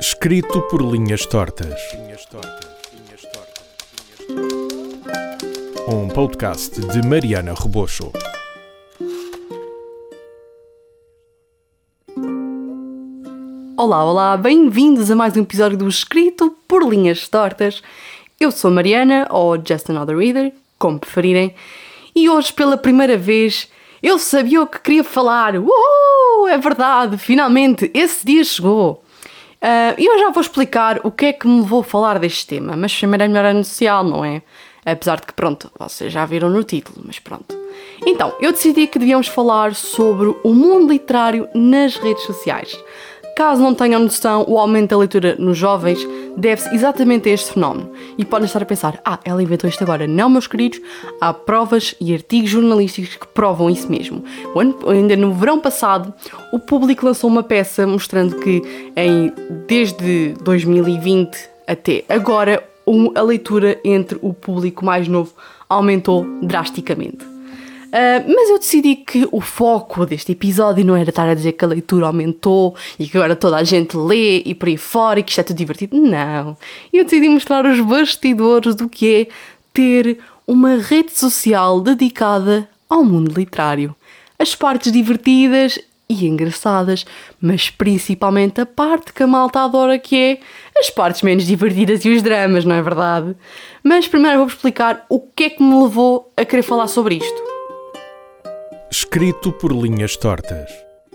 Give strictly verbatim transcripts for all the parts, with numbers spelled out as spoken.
Escrito por linhas tortas. Um podcast de Mariana Rebocho. Olá, olá, bem-vindos a mais um episódio do Escrito por Linhas Tortas. Eu sou a Mariana, ou Just Another Reader, como preferirem, e hoje pela primeira vez eu sabia o que queria falar. Uou, é verdade, finalmente, esse dia chegou. E uh, eu já vou explicar o que é que me levou a falar deste tema, mas primeiro é melhor anunciar, não é? Apesar de que, pronto, vocês já viram no título, mas pronto. Então, eu decidi que devíamos falar sobre o mundo literário nas redes sociais. Caso não tenham noção, o aumento da leitura nos jovens deve-se exatamente a este fenómeno. E podem estar a pensar, ah, ela inventou isto agora. Não, meus queridos, há provas e artigos jornalísticos que provam isso mesmo. O ano, ainda no verão passado, o Público lançou uma peça mostrando que em, desde dois mil e vinte até agora, a leitura entre o público mais novo aumentou drasticamente. Uh, mas eu decidi que o foco deste episódio não era estar a dizer que a leitura aumentou e que agora toda a gente lê e por aí fora e que isto é tudo divertido. Não. Eu decidi mostrar os bastidores do que é ter uma rede social dedicada ao mundo literário. As partes divertidas e engraçadas, mas principalmente a parte que a malta adora, que é as partes menos divertidas e os dramas, não é verdade? Mas primeiro vou-vos explicar o que é que me levou a querer falar sobre isto. Escrito por linhas tortas.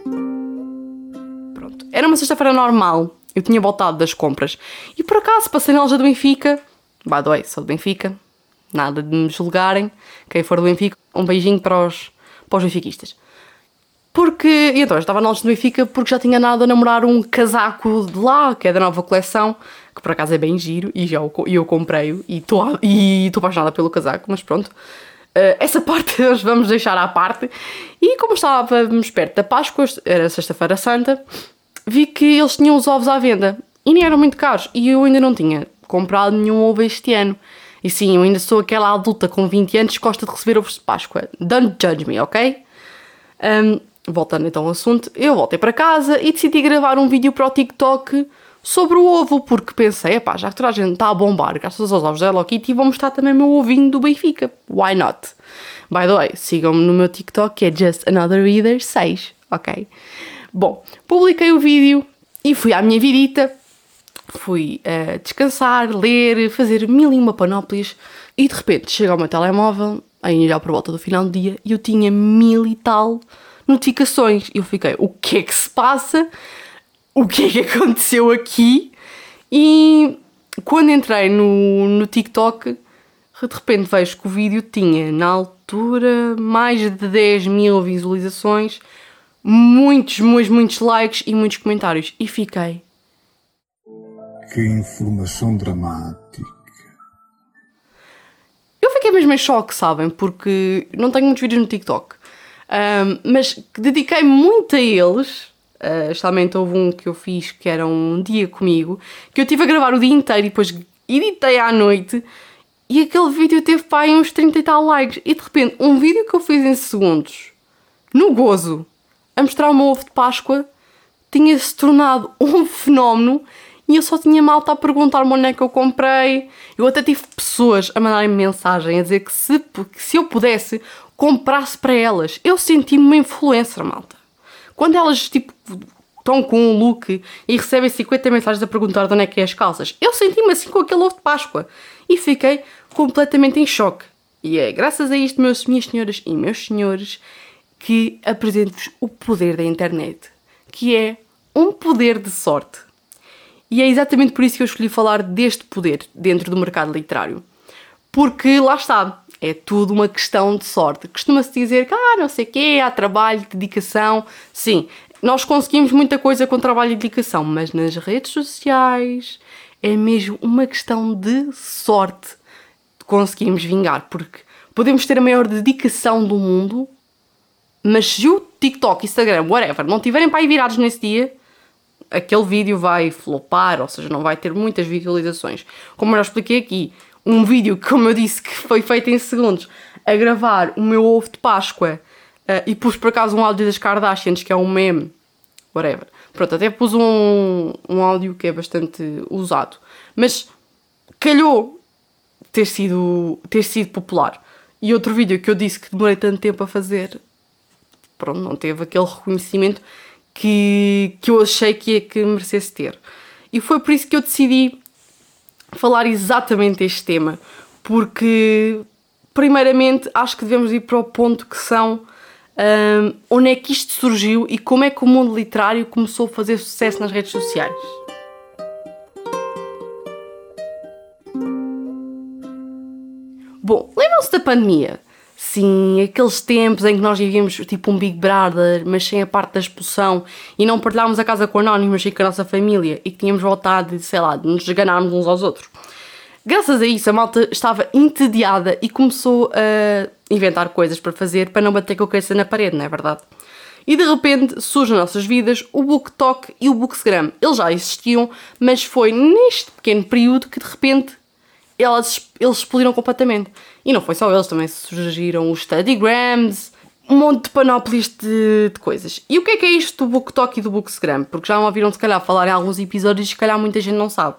Pronto. Era uma sexta-feira normal. Eu tinha voltado das compras. E por acaso passei na loja do Benfica. By the way, sou do Benfica. Nada de me julgarem. Quem for do Benfica, um beijinho para os, para os benfiquistas. Porque, e então, eu estava na loja do Benfica porque já tinha nada a namorar um casaco de lá, que é da nova coleção, que por acaso é bem giro, e já eu, eu comprei-o, e estou e estou apaixonada pelo casaco, mas pronto. Uh, essa parte nós vamos deixar à parte. E como estávamos perto da Páscoa, era sexta-feira santa, vi que eles tinham os ovos à venda e nem eram muito caros, e eu ainda não tinha comprado nenhum ovo este ano. E sim, eu ainda sou aquela adulta com vinte anos que gosta de receber ovos de Páscoa. Don't judge me, ok? Um, voltando então ao assunto, eu voltei para casa e decidi gravar um vídeo para o TikTok sobre o ovo, porque pensei, epá, já que toda a gente está a bombar graças aos ovos da Hello Kitty, vou mostrar também o meu ovinho do Benfica. Why not? By the way, sigam-me no meu TikTok, que é Just Another Reader seis, ok? Bom, publiquei o vídeo e fui à minha vidita, fui uh, descansar, ler, fazer mil e uma panóplias, e de repente chega ao meu telemóvel, aí já por volta do final do dia, e eu tinha mil e tal notificações. E eu fiquei, o que é que se passa? O que é que aconteceu aqui? E quando entrei no, no TikTok, de repente vejo que o vídeo tinha, na altura, mais de dez mil visualizações, muitos, muitos, muitos likes e muitos comentários. E fiquei... Que informação dramática. Eu fiquei mesmo em choque, sabem? Porque não tenho muitos vídeos no TikTok. Um, mas dediquei muito a eles... Uh, justamente houve um que eu fiz que era um dia comigo, que eu estive a gravar o dia inteiro e depois editei à noite, e aquele vídeo teve pá, uns trinta e tal likes, e de repente um vídeo que eu fiz em segundos, no gozo, a mostrar o meu ovo de Páscoa, tinha-se tornado um fenómeno, e eu só tinha malta a perguntar-me onde é que eu comprei. Eu até tive pessoas a mandarem-me mensagem a dizer que se, que se eu pudesse, comprasse para elas. Eu senti-me uma influencer, malta. Quando elas, tipo, estão com um look e recebem cinquenta mensagens a perguntar de onde é que é as calças, eu senti-me assim com aquele ovo de Páscoa e fiquei completamente em choque. E é graças a isto, meus, minhas senhoras e meus senhores, que apresento-vos o poder da internet, que é um poder de sorte. E é exatamente por isso que eu escolhi falar deste poder dentro do mercado literário. Porque, lá está, é tudo uma questão de sorte. Costuma-se dizer que, ah, não sei o quê, há trabalho, dedicação. Sim, nós conseguimos muita coisa com trabalho e dedicação, mas nas redes sociais é mesmo uma questão de sorte de conseguirmos vingar, porque podemos ter a maior dedicação do mundo, mas se o TikTok, Instagram, whatever, não estiverem para aí virados nesse dia, aquele vídeo vai flopar, ou seja, não vai ter muitas visualizações. Como eu já expliquei aqui, um vídeo que, como eu disse, que foi feito em segundos, a gravar o meu ovo de Páscoa, uh, e pus por acaso um áudio das Kardashians, que é um meme, whatever. Pronto, até pus um, um áudio que é bastante usado. Mas calhou ter sido, ter sido popular. E outro vídeo que eu disse que demorei tanto tempo a fazer, pronto, não teve aquele reconhecimento que, que eu achei que, ia, que merecesse ter. E foi por isso que eu decidi falar exatamente deste tema. Porque, primeiramente, acho que devemos ir para o ponto que são um, onde é que isto surgiu e como é que o mundo literário começou a fazer sucesso nas redes sociais. Bom, lembram-se da pandemia? Sim, aqueles tempos em que nós vivíamos tipo um Big Brother, mas sem a parte da expulsão, e não partilhávamos a casa com anónimos e com a nossa família, e que tínhamos vontade de, sei lá, de nos esganarmos uns aos outros. Graças a isso, a malta estava entediada e começou a inventar coisas para fazer para não bater com a cabeça na parede, não é verdade? E de repente surge nas nossas vidas o BookTok e o Bookstagram. Eles já existiam, mas foi neste pequeno período que de repente elas, eles explodiram completamente. E não foi só eles, também surgiram os Studygrams, um monte de panóplias de, de coisas. E o que é que é isto do BookTok e do Bookstagram? Porque já me ouviram se calhar falar em alguns episódios e se calhar muita gente não sabe.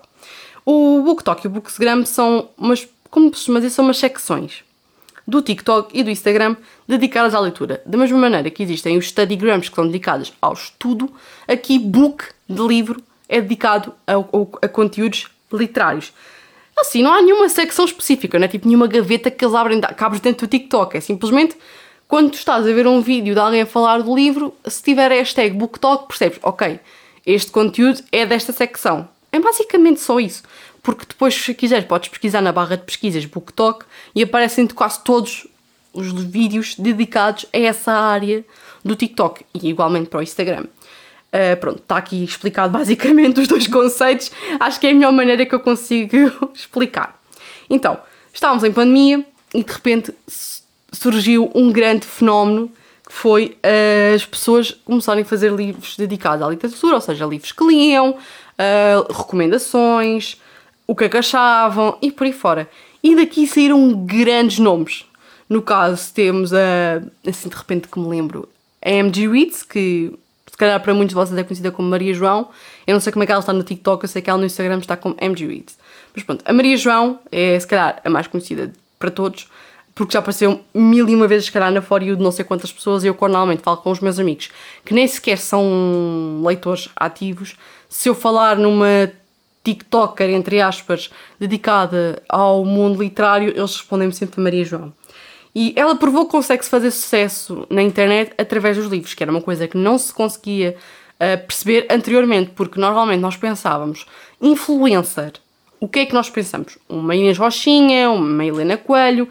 O BookTok e o Bookstagram são umas, como se costuma dizer, são umas secções do TikTok e do Instagram dedicadas à leitura. Da mesma maneira que existem os Studygrams que são dedicados ao estudo, aqui Book, de livro, é dedicado a, a, a conteúdos literários. Assim, não há nenhuma secção específica, não é tipo nenhuma gaveta que eles abrem, cabres dentro do TikTok. É simplesmente, quando tu estás a ver um vídeo de alguém a falar do livro, se tiver a hashtag BookTok, percebes, ok, este conteúdo é desta secção. É basicamente só isso. Porque depois, se quiseres, podes pesquisar na barra de pesquisas BookTok e aparecem-te quase todos os vídeos dedicados a essa área do TikTok. E igualmente para o Instagram. Uh, pronto, está aqui explicado basicamente os dois conceitos. Acho que é a melhor maneira que eu consigo explicar. Então, estávamos em pandemia e de repente surgiu um grande fenómeno que foi uh, as pessoas começarem a fazer livros dedicados à literatura, ou seja, livros que liam, uh, recomendações, o que é que achavam e por aí fora. E daqui saíram grandes nomes. No caso temos, uh, assim de repente que me lembro, a M G Reads, que se calhar para muitos de vocês é conhecida como Maria João. Eu não sei como é que ela está no TikTok, eu sei que ela no Instagram está como M G Reads. Mas pronto, a Maria João é se calhar a mais conhecida para todos, porque já apareceu mil e uma vezes se calhar na For You de não sei quantas pessoas, e eu normalmente falo com os meus amigos que nem sequer são leitores ativos. Se eu falar numa TikToker, entre aspas, dedicada ao mundo literário, eles respondem-me sempre a Maria João. E ela provou que consegue-se fazer sucesso na internet através dos livros, que era uma coisa que não se conseguia uh, perceber anteriormente, porque normalmente nós pensávamos influencer. O que é que nós pensamos? Uma Inês Rochinha, uma Helena Coelho,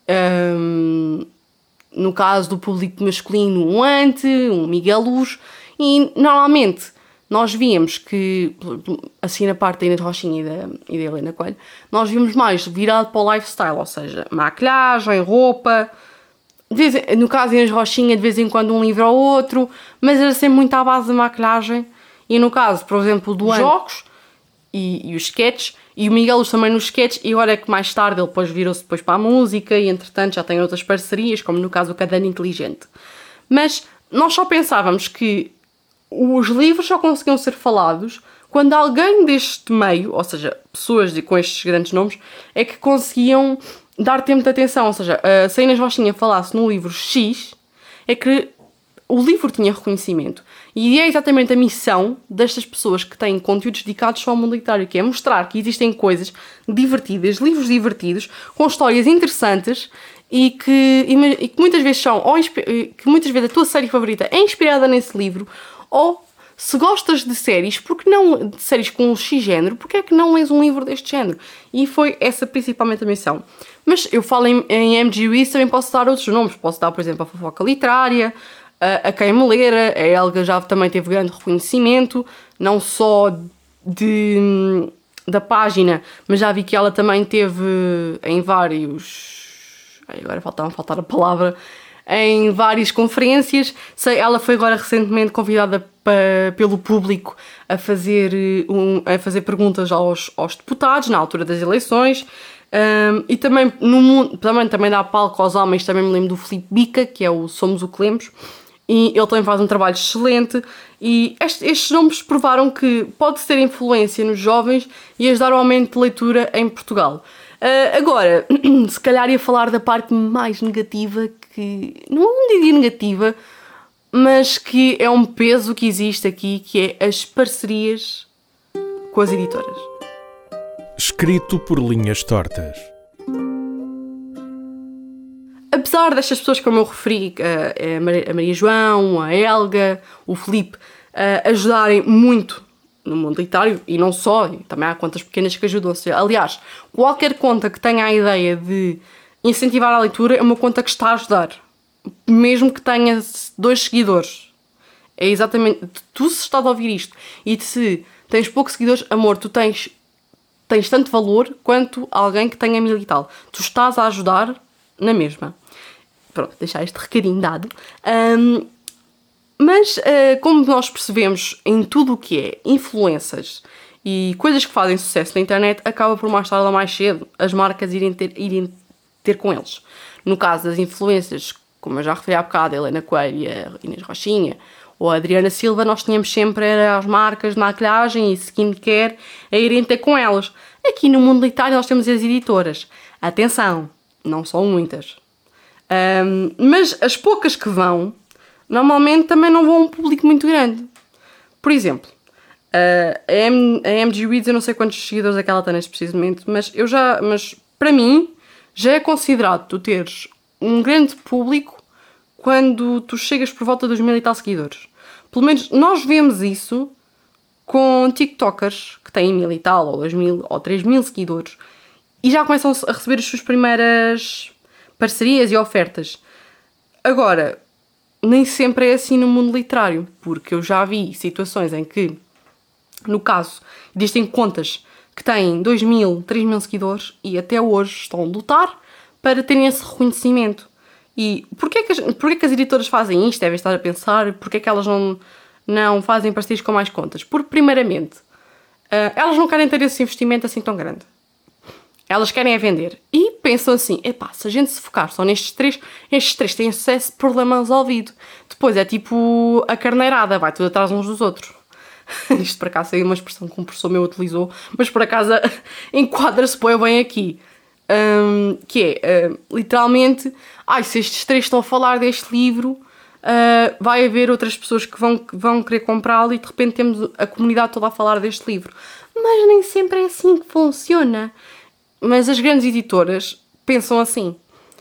um, no caso do público masculino, um Ante, um Miguel Luz, e normalmente nós víamos que, assim na parte da Inês Rochinha e da, e da Helena Coelho, nós víamos mais virado para o lifestyle, ou seja, maquilhagem, roupa, de vez, no caso da Inês Rochinha, de vez em quando um livro ou outro, mas era sempre muito à base de maquilhagem, e no caso, por exemplo, dos jogos e, e os sketches, e o Miguel Luz também nos sketches, e agora é que mais tarde ele depois virou-se depois para a música, e entretanto já tem outras parcerias, como no caso do Caderno Inteligente. Mas nós só pensávamos que os livros só conseguiam ser falados quando alguém deste meio, ou seja, pessoas de, com estes grandes nomes, é que conseguiam dar tempo de atenção. Ou seja, se a Inês Rochinha falasse no livro X, é que o livro tinha reconhecimimento. E é exatamente a missão destas pessoas que têm conteúdos dedicados só ao mundo literário, que é mostrar que existem coisas divertidas, livros divertidos, com histórias interessantes, e que, e que muitas vezes são, ou que muitas vezes a tua série favorita é inspirada nesse livro. Ou, se gostas de séries, porque não de séries com um X género, porque é que não lês um livro deste género? E foi essa principalmente a missão. Mas eu falo em, em M G Reads, também posso dar outros nomes. Posso dar, por exemplo, a Fofoca Literária, a, a Quem Me Lera, a Helga já também teve grande reconhecimento, não só de, da página, mas já vi que ela também teve em vários... Ai, agora faltava faltar a palavra... em várias conferências. Sei, ela foi agora recentemente convidada pa, pelo público a fazer, um, a fazer perguntas aos, aos deputados na altura das eleições, um, e também, no mundo, também, também dá palco aos homens. Também me lembro do Filipe Bica, que é o Somos o que Lemos, e ele também faz um trabalho excelente, e este, estes nomes provaram que pode ter influência nos jovens e ajudar ao aumento de leitura em Portugal. Uh, agora, se calhar ia falar da parte mais negativa, que não diria negativa, mas que é um peso que existe aqui, que é as parcerias com as editoras. Escrito por linhas tortas. Apesar destas pessoas, como eu referi, a Maria João, a Helga, o Filipe, ajudarem muito no mundo literário, e não só, também há contas pequenas que ajudam. Aliás, qualquer conta que tenha a ideia de incentivar a leitura é uma conta que está a ajudar. Mesmo que tenha dois seguidores. É exatamente... Tu, se estás a ouvir isto e se tens poucos seguidores, amor, tu tens, tens tanto valor quanto alguém que tenha mil e tal. Tu estás a ajudar na mesma. Pronto, deixar este recadinho dado. Um, mas, uh, como nós percebemos em tudo o que é influências e coisas que fazem sucesso na internet, acaba por mais tarde ou mais cedo as marcas irem ter, irem ter com eles. No caso das influências, como eu já referi há bocado, a Helena Coelho, a Inês Rochinha ou a Adriana Silva, nós tínhamos sempre as marcas de maquilhagem e skincare a irem ter com elas. Aqui no mundo literário nós temos as editoras. Atenção, não são muitas. Um, mas as poucas que vão, normalmente também não vão a um público muito grande. Por exemplo, uh, a, M, a M G Reads, eu não sei quantos seguidores é que ela tem neste preciso momento, mas, eu já, mas para mim já é considerado tu teres um grande público quando tu chegas por volta dos mil e tal seguidores. Pelo menos nós vemos isso com tiktokers que têm mil e tal, ou dois mil, ou três mil seguidores, e já começam a receber as suas primeiras parcerias e ofertas. Agora, nem sempre é assim no mundo literário, porque eu já vi situações em que, no caso, existem contas que têm dois mil, três mil seguidores e até hoje estão a lutar para terem esse reconhecimento. E porquê que as, porquê que as editoras fazem isto? Devem estar a pensar, porquê que elas não, não fazem parcerias com mais contas? Porque, primeiramente, uh, elas não querem ter esse investimento assim tão grande. Elas querem é vender. E pensam assim, epá, se a gente se focar só nestes três, estes três têm sucesso, problema resolvido. Depois é tipo a carneirada, vai tudo atrás uns dos outros. Isto por acaso é uma expressão que um professor meu utilizou, mas por acaso enquadra-se bem aqui. Um, que é, uh, literalmente, ai, se estes três estão a falar deste livro, uh, vai haver outras pessoas que vão, que vão querer comprá-lo e de repente temos a comunidade toda a falar deste livro. Mas nem sempre é assim que funciona. Mas as grandes editoras pensam assim.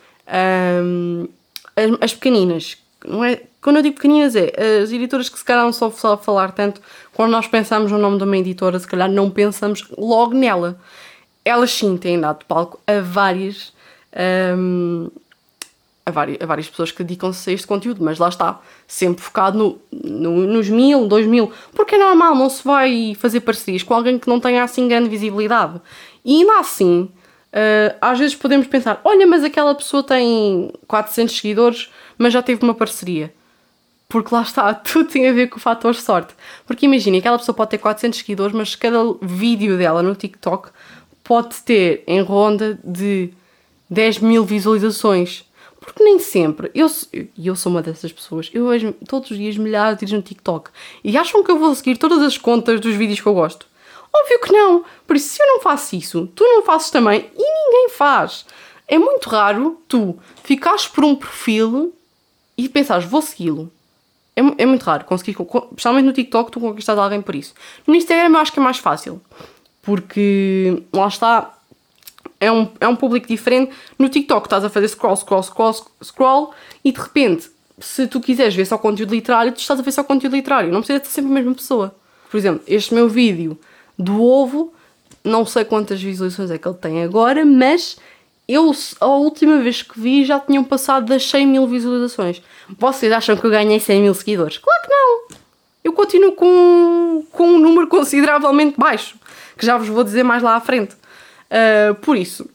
Um, as, as pequeninas, não é? Quando eu digo pequeninas é as editoras que se calhar não só a falar tanto, quando nós pensamos no nome de uma editora, se calhar não pensamos logo nela. Elas sim têm dado de palco a várias, um, a várias, a várias pessoas que dedicam-se a este conteúdo, mas lá está, sempre focado no, no, nos mil, dois mil, porque é normal, não se vai fazer parcerias com alguém que não tenha assim grande visibilidade. E ainda assim, uh, às vezes podemos pensar, olha, mas aquela pessoa tem quatrocentos seguidores, mas já teve uma parceria. Porque lá está, tudo tem a ver com o fator sorte. Porque imagina, aquela pessoa pode ter quatrocentos seguidores, mas cada vídeo dela no TikTok pode ter em ronda de dez mil visualizações. Porque nem sempre, e eu, eu sou uma dessas pessoas, eu vejo todos os dias milhares de vídeos no TikTok e acham que eu vou seguir todas as contas dos vídeos que eu gosto? Óbvio que não. Por isso, se eu não faço isso, tu não fazes também e ninguém faz. É muito raro tu ficares por um perfil e pensares, vou segui-lo. É, é muito raro conseguir, especialmente no TikTok, tu conquistas alguém por isso. No Instagram eu acho que é mais fácil. Porque, lá está, é um, é um público diferente. No TikTok estás a fazer scroll, scroll, scroll, scroll e de repente, se tu quiseres ver só conteúdo literário, tu estás a ver só conteúdo literário. Não precisa ser sempre a mesma pessoa. Por exemplo, este meu vídeo do ovo, não sei quantas visualizações é que ele tem agora, mas eu, a última vez que vi, já tinham passado das cem mil visualizações. Vocês acham que eu ganhei cem mil seguidores? Claro que não! Eu continuo com, com um número consideravelmente baixo, que já vos vou dizer mais lá à frente. Uh, por isso,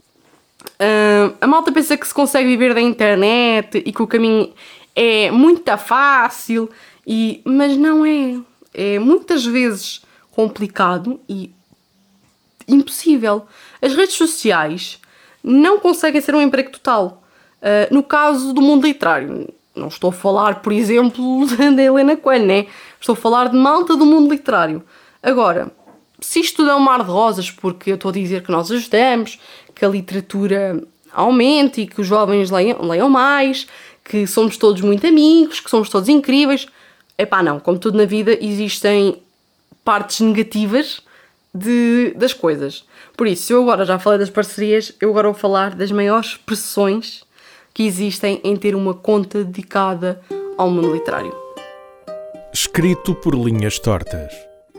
uh, a malta pensa que se consegue viver da internet e que o caminho é muito fácil, e, mas não é. É muitas vezes complicado e impossível. As redes sociais não conseguem ser um emprego total. Uh, no caso do mundo literário, Não estou a falar, por exemplo, da Helena Coelho, né? Estou a falar de malta do mundo literário. Agora, se isto tudo é um mar de rosas, porque eu estou a dizer que nós ajudamos, que a literatura aumente e que os jovens leiam, leiam mais, que somos todos muito amigos, que somos todos incríveis. Epá, não. Como tudo na vida, existem partes negativas de, das coisas. Por isso, se eu agora já falei das parcerias, eu agora vou falar das maiores pressões que existem em ter uma conta dedicada ao mundo literário. Escrito por linhas tortas.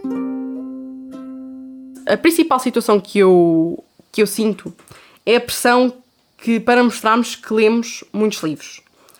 A principal situação que eu, que eu sinto é a pressão que, para mostrarmos que lemos muitos livros.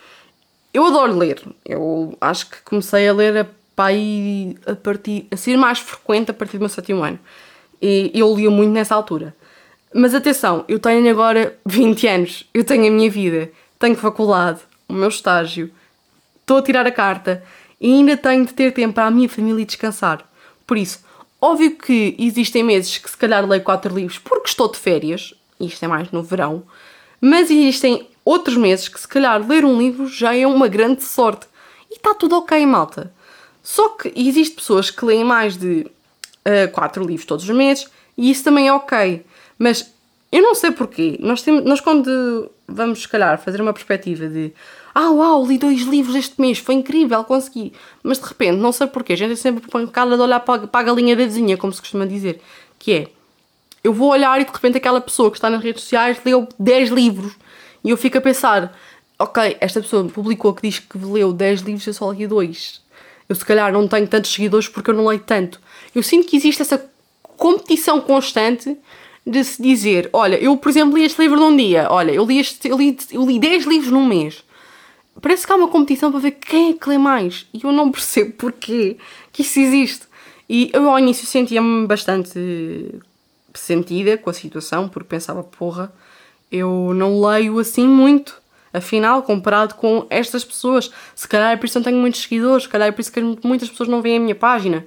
Eu adoro ler. Eu acho que comecei a ler a, pai, a, partir, a ser mais frequente a partir do meu sétimo ano. E eu lia muito nessa altura. Mas atenção, eu tenho agora vinte anos. Eu tenho a minha vida. Tenho faculdade, o meu estágio. Estou a tirar a carta. E ainda tenho de ter tempo para a minha família e descansar. Por isso, óbvio que existem meses que se calhar leio quatro livros porque estou de férias. Isto é mais no verão. Mas existem outros meses que se calhar ler um livro já é uma grande sorte. E está tudo ok, malta. Só que existem pessoas que leem mais de uh, quatro livros todos os meses. E isso também é ok. Mas eu não sei porquê. Nós, temos, nós quando vamos, se calhar, fazer uma perspectiva de ah, uau, li dois livros este mês, foi incrível, consegui. Mas de repente, não sei porquê, a gente é sempre pancada de olhar para a galinha da vizinha, como se costuma dizer. Que é, eu vou olhar e de repente aquela pessoa que está nas redes sociais leu dez livros. E eu fico a pensar, ok, esta pessoa publicou que diz que leu dez livros, eu só li dois. Eu se calhar não tenho tantos seguidores porque eu não leio tanto. Eu sinto que existe essa competição constante de se dizer, olha, eu por exemplo li este livro num dia, olha, eu li, este, eu li, eu li dez livros num mês. Parece que há uma competição para ver quem é que lê mais. E eu não percebo porquê que isso existe. E eu ao início sentia-me bastante sentida com a situação, porque pensava, porra, eu não leio assim muito. Afinal, comparado com estas pessoas, se calhar é por isso que não tenho muitos seguidores, se calhar é por isso que muitas pessoas não veem a minha página.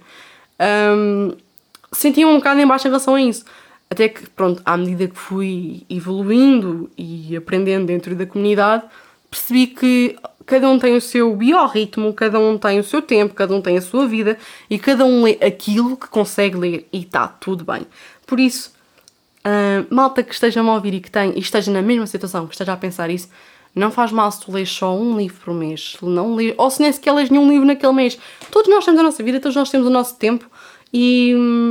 Um, sentia-me um bocado em baixo em relação a isso. Até que, pronto, à medida que fui evoluindo e aprendendo dentro da comunidade, percebi que cada um tem o seu biorritmo, cada um tem o seu tempo, cada um tem a sua vida e cada um lê aquilo que consegue ler e está tudo bem. Por isso, uh, malta que esteja-me a ouvir e que tem, e esteja na mesma situação, que esteja a pensar isso, não faz mal se tu lês só um livro por mês, não lês, ou se nem sequer lês nenhum livro naquele mês. Todos nós temos a nossa vida, todos nós temos o nosso tempo e,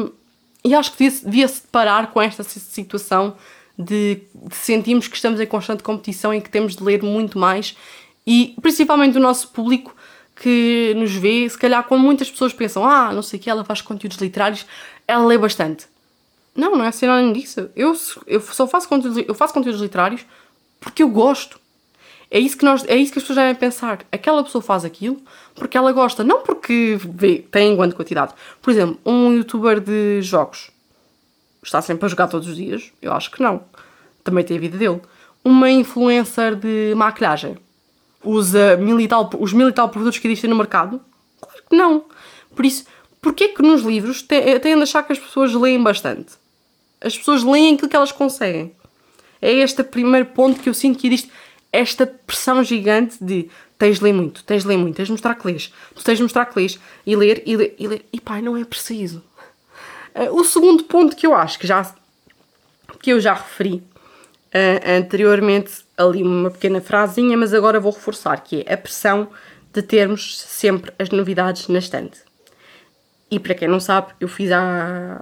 e acho que devia-se devia parar com esta situação de, de sentirmos que estamos em constante competição e que temos de ler muito mais e principalmente o nosso público que nos vê, se calhar quando muitas pessoas pensam, ah, não sei o que, ela faz conteúdos literários, ela lê bastante. Não, não é sinónimo disso. Eu, eu só faço conteúdos, eu faço conteúdos literários porque eu gosto. É isso que, nós, é isso que as pessoas devem pensar. Aquela pessoa faz aquilo porque ela gosta, não porque vê, tem em grande quantidade. Por exemplo, um youtuber de jogos está sempre a jogar todos os dias? Eu acho que não. Também tem a vida dele. Uma influencer de maquilhagem usa mil e tal, os mil e tal produtos que existem no mercado? Claro que não. Por isso, porquê que nos livros têm de achar que as pessoas leem bastante? As pessoas leem aquilo que elas conseguem. É este o primeiro ponto que eu sinto que existe esta pressão gigante de tens de ler muito, tens de ler muito, tens de mostrar que lês, tu tens de mostrar que lês e ler e ler e ler. E pá, não é preciso. Uh, o segundo ponto que eu acho que, já, que eu já referi uh, anteriormente, ali uma pequena frasinha, mas agora vou reforçar, que é a pressão de termos sempre as novidades na estante. E para quem não sabe, eu fiz há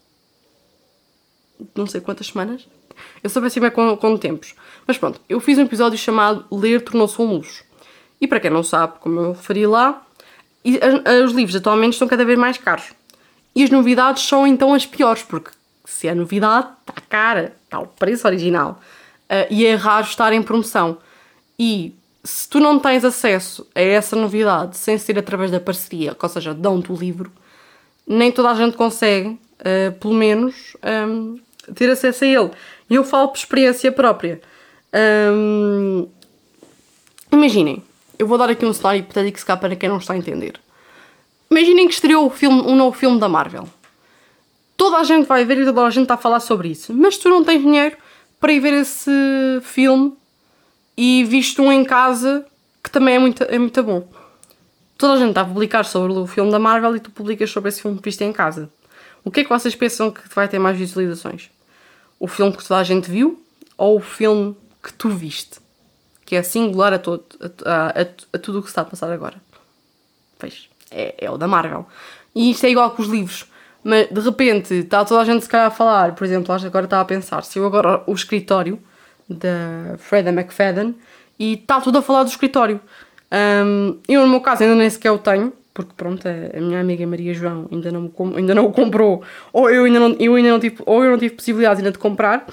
não sei quantas semanas, eu sou péssima com, com tempos, mas pronto, eu fiz um episódio chamado Ler Tornou-se um Luxo. E para quem não sabe, como eu referi lá, os livros atualmente estão cada vez mais caros. E as novidades são então as piores, porque se é novidade, está cara, está o preço original. Uh, e é raro estar em promoção. E se tu não tens acesso a essa novidade sem ser através da parceria, ou seja, dão-te o livro, nem toda a gente consegue, uh, pelo menos, um, ter acesso a ele. E eu falo por experiência própria. Um, imaginem, eu vou dar aqui um cenário hipotético se cá para quem não está a entender. Imaginem que estreou o filme, um novo filme da Marvel. Toda a gente vai ver e toda a gente está a falar sobre isso. Mas tu não tens dinheiro para ir ver esse filme e visto um em casa que também é muito, é muito bom. Toda a gente está a publicar sobre o filme da Marvel e tu publicas sobre esse filme que viste em casa. O que é que vocês pensam que vai ter mais visualizações? O filme que toda a gente viu ou o filme que tu viste? Que é singular a, todo, a, a, a tudo o que se está a passar agora. Pois, é, é o da Marvel. E isto é igual com os livros. Mas, de repente, está toda a gente se calhar a falar. Por exemplo, agora estava a pensar. Se eu agora o escritório da Freida McFadden e está tudo a falar do escritório. Um, eu, no meu caso, ainda nem sequer o tenho. Porque, pronto, a, a minha amiga Maria João ainda não, ainda não o comprou. Ou eu ainda não, eu ainda não tive, ou eu não tive possibilidade ainda de comprar.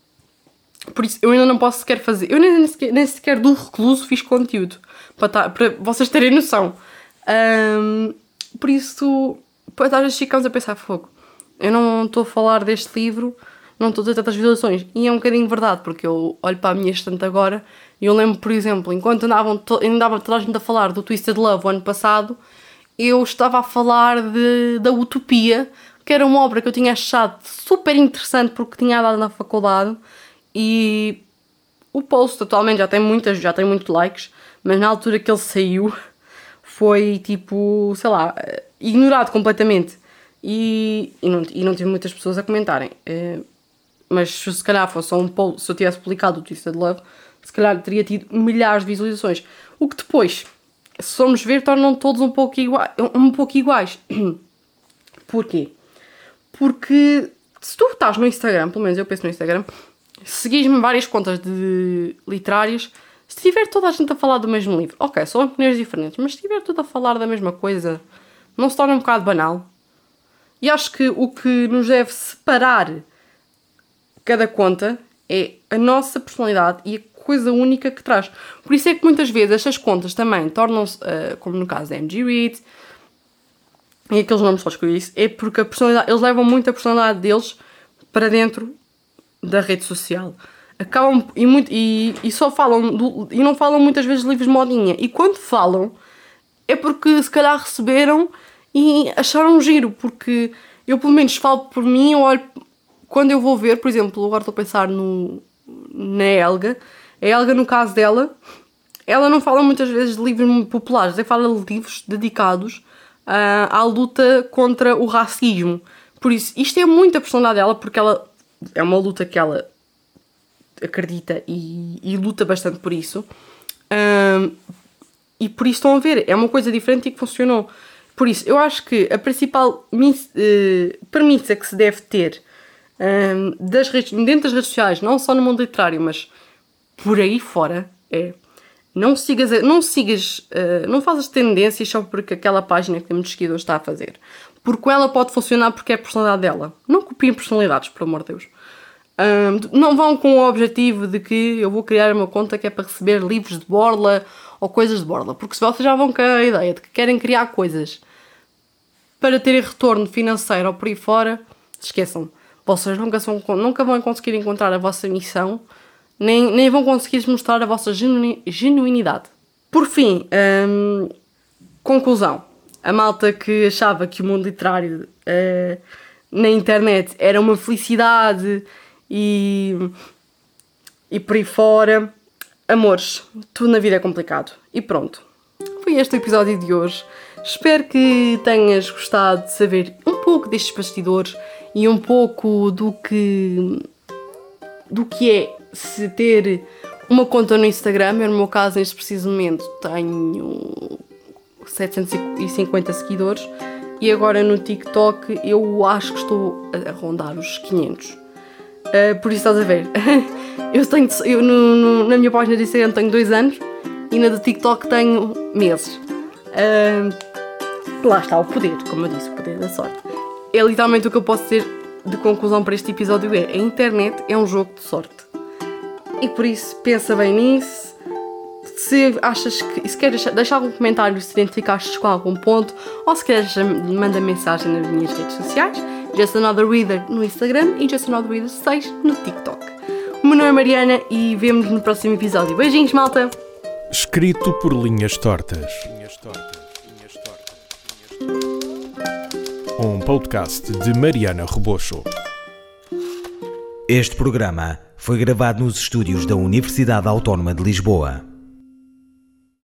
Por isso, eu ainda não posso sequer fazer. Eu nem, nem, sequer, nem sequer do recluso fiz conteúdo. Para, tá, para vocês terem noção. Um, por isso, às vezes ficamos a pensar, fogo. Eu não estou a falar deste livro, não estou a ter tantas visualizações. E é um bocadinho verdade, porque eu olho para a minha estante agora e eu lembro, por exemplo, enquanto andavam to, andava toda a gente a falar do Twisted Love o ano passado, eu estava a falar de, da Utopia, que era uma obra que eu tinha achado super interessante porque tinha dado na faculdade. E o post atualmente já tem muitas, já tem muitos likes, mas na altura que ele saiu foi tipo, sei lá, ignorado completamente e, e, não, e não tive muitas pessoas a comentarem. É, mas se calhar fosse só um post, se eu tivesse publicado o Twisted Love, se calhar teria tido milhares de visualizações. O que depois, se formos ver, tornam todos um pouco, igua, um pouco iguais. Porquê? Porque se tu estás no Instagram, pelo menos eu penso no Instagram, seguis-me várias contas de literários, se tiver toda a gente a falar do mesmo livro, ok, são opiniões diferentes, mas se tiver tudo a falar da mesma coisa, não se torna um bocado banal? E acho que o que nos deve separar cada conta é a nossa personalidade e a coisa única que traz. Por isso é que muitas vezes estas contas também tornam-se, uh, como no caso da M G Read, e aqueles nomes todos que eu disse, é porque a personalidade, eles levam muito a personalidade deles para dentro da rede social. Acabam e, muito, e, e só falam do, e não falam muitas vezes de livros de modinha. E quando falam é porque se calhar receberam e acharam giro, porque eu pelo menos falo por mim, eu olho, quando eu vou ver, por exemplo, agora estou a pensar no, na Helga. A Helga, no caso dela, ela não fala muitas vezes de livros populares, ela fala de livros dedicados uh, à luta contra o racismo. Por isso, isto é muito a personalidade dela, porque ela é uma luta que ela acredita e, e luta bastante por isso. Um, e por isso estão a ver, é uma coisa diferente e que funcionou. Por isso, eu acho que a principal uh, premissa que se deve ter um, das redes, dentro das redes sociais, não só no mundo literário, mas por aí fora, é não sigas, não, sigas, uh, não fazes tendências só porque aquela página que tem muitos seguidores está a fazer. Porque ela pode funcionar porque é a personalidade dela. Não copiem personalidades, por amor de Deus. Um, não vão com o objetivo de que eu vou criar uma conta que é para receber livros de borla ou coisas de borla. Porque se vocês já vão com a ideia de que querem criar coisas para terem retorno financeiro ou por aí fora, esqueçam. Vocês nunca, são, nunca vão conseguir encontrar a vossa missão, nem, nem vão conseguir mostrar a vossa genu, genuinidade. Por fim, um, conclusão. A malta que achava que o mundo literário uh, na internet era uma felicidade e, e por aí fora. Amores, tudo na vida é complicado. E pronto, foi este o episódio de hoje. Espero que tenhas gostado de saber um pouco destes bastidores e um pouco do que, do que é se ter uma conta no Instagram. Eu, no meu caso, neste preciso momento, tenho setecentos e cinquenta seguidores e agora no TikTok eu acho que estou a rondar os quinhentos. Uh, por isso estás a ver, eu tenho, eu no, no, na minha página de Instagram tenho dois anos e na do TikTok tenho meses. Uh, lá está o poder, como eu disse, o poder da sorte. É literalmente o que eu posso dizer de conclusão para este episódio: é a internet é um jogo de sorte. E por isso pensa bem nisso. Se achas que, se queres deixar algum comentário, se identificaste com algum ponto, ou se queres manda mensagem nas minhas redes sociais, Just Another Reader no Instagram e Just Another Reader seis no TikTok. O meu nome é Mariana e vemo-nos no próximo episódio. Beijinhos, malta! Escrito por linhas tortas. Um podcast de Mariana Rebocho. Este programa foi gravado nos estúdios da Universidade Autónoma de Lisboa.